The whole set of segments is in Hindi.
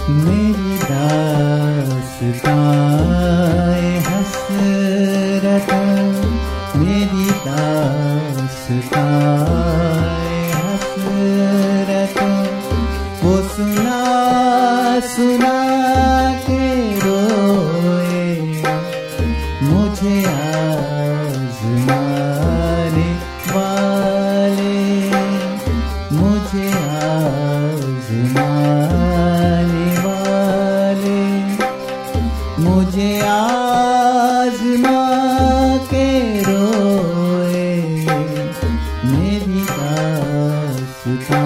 मेरी दास्तां हसरत, मेरी दास्तां हसरत, वो सुना सुना के रोए मुझे आज़माने वाले, मुझे आज़माने वाले, मुझे आज़मा के रोए मेरी दास्तां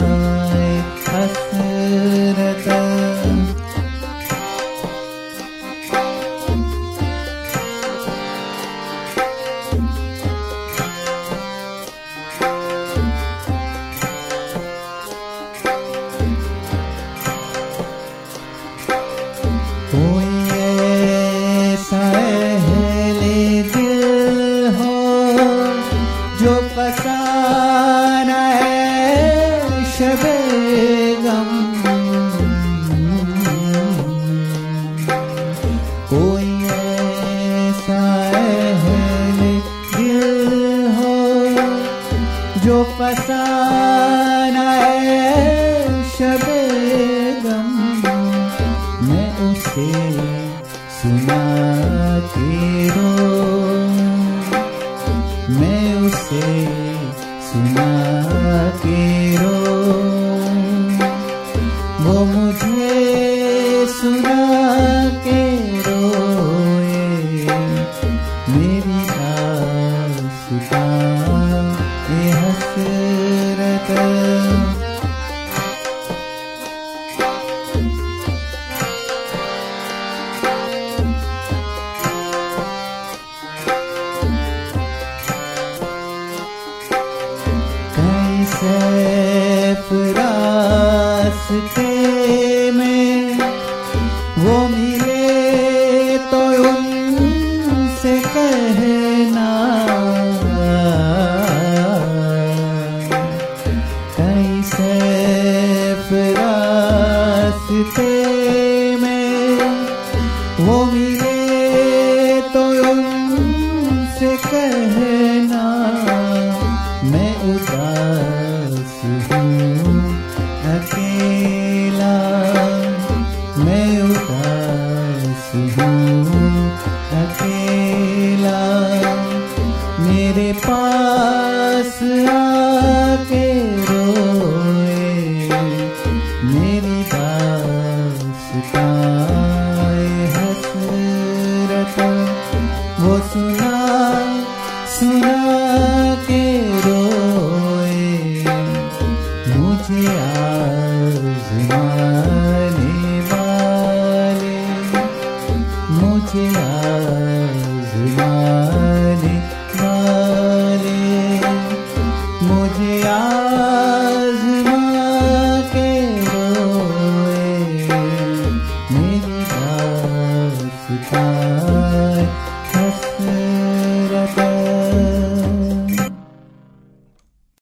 हसरत। कोई ऐसा अहले दिल हो जो फसाना है शबे गम, कोई ऐसा अहले दिल हो जो फसाना है शबे गम, मैं उसे सुना के रोऊं, मैं उसे सुना के रोऊं, वो मुझे सुना के रोए मेरी दास्तां हसरत। सैफ रास्ते में वो मिले तो उनसे कहना, कई सैफ रास्ते में वो मिले तो उनसे कहना, मैं उदास हूँ अकेला, मैं उदास हूँ अकेला, मेरे पास आके रोए मेरी दास्तां हसरत, वो सुना सुना के रोए मुझे आज़माने वाले, मुझे आज़माने वाले, मुझे